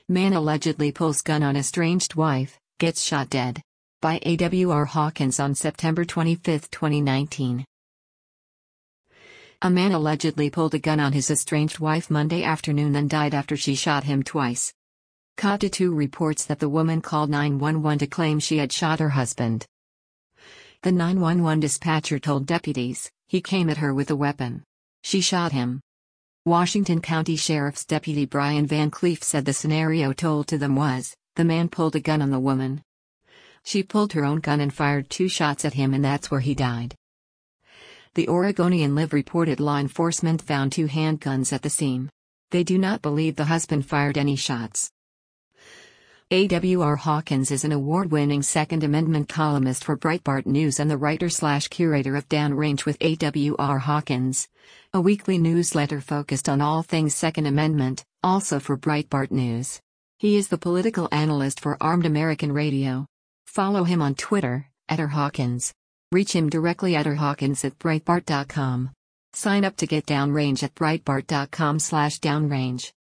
Man allegedly pulls gun on estranged wife, gets shot dead. By A.W.R. Hawkins on September 25, 2019. A man allegedly pulled a gun on his estranged wife Monday afternoon and died after she shot him twice. KOTO 2 reports that the woman called 911 to claim she had shot her husband. The 911 dispatcher told deputies, "He came at her with a weapon. She shot him." Washington County Sheriff's Deputy Brian Van Cleef said the scenario told to them was, the man pulled a gun on the woman. She pulled her own gun and fired 2 shots at him, and that's where he died. The Oregonian Live reported law enforcement found 2 handguns at the scene. They do not believe the husband fired any shots. A.W.R. Hawkins is an award-winning Second Amendment columnist for Breitbart News and the writer/curator of Downrange with A.W.R. Hawkins, a weekly newsletter focused on all things Second Amendment, also for Breitbart News. He is the political analyst for Armed American Radio. Follow him on Twitter, @RHawkins. Reach him directly at rhawkins@breitbart.com. Sign up to get Downrange at breitbart.com/downrange.